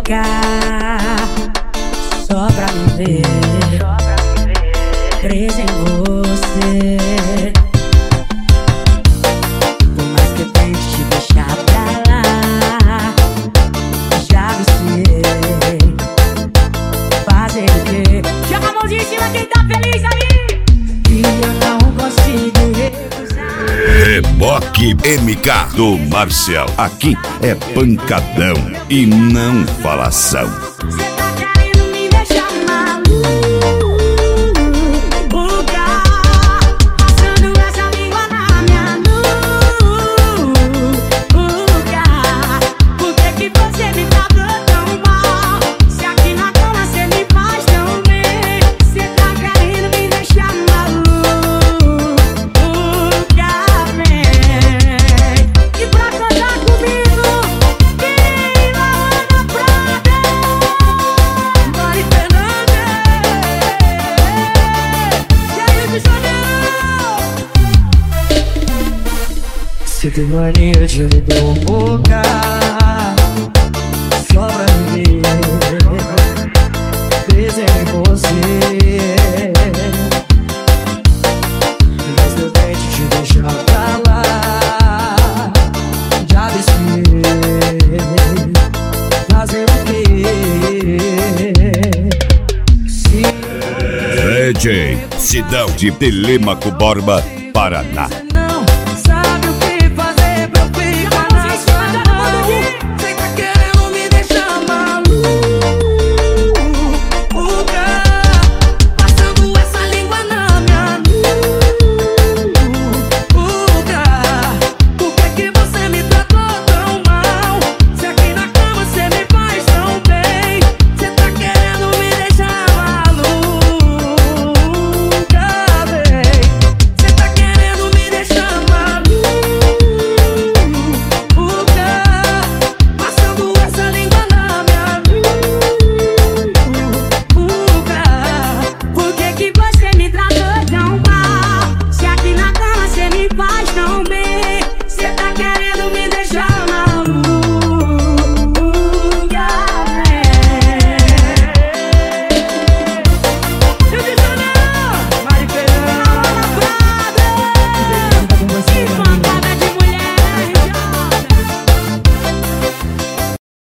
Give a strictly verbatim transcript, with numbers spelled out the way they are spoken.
louca só pra me ver presa em você. Por mais que eu tente te deixar pra lá, já viciei. Fazer o quê? Joga a mãozinha em cima quem tá feliz aí. E eu não consigo recusar. Reboque M K do Marcel. Aqui é pancadão e não falação. Cê tá querendo me deixar maluca, passando essa língua na minha nuca. Por que que você me tratou tão mal? Se aqui na cama cê me faz tão bem. Cê tá querendo me deixar maluca, bem. E pra cantar comigo, quem vai Ana Prada, Mari Fernandes, e aí, bichoneiro? Cê tem mania de me provocar só pra me ver presa em você. Mas eu tento te deixar pra lá, já viciei. Fazer o quê? Se D J Sidão de Telêmaco Borba, Paraná.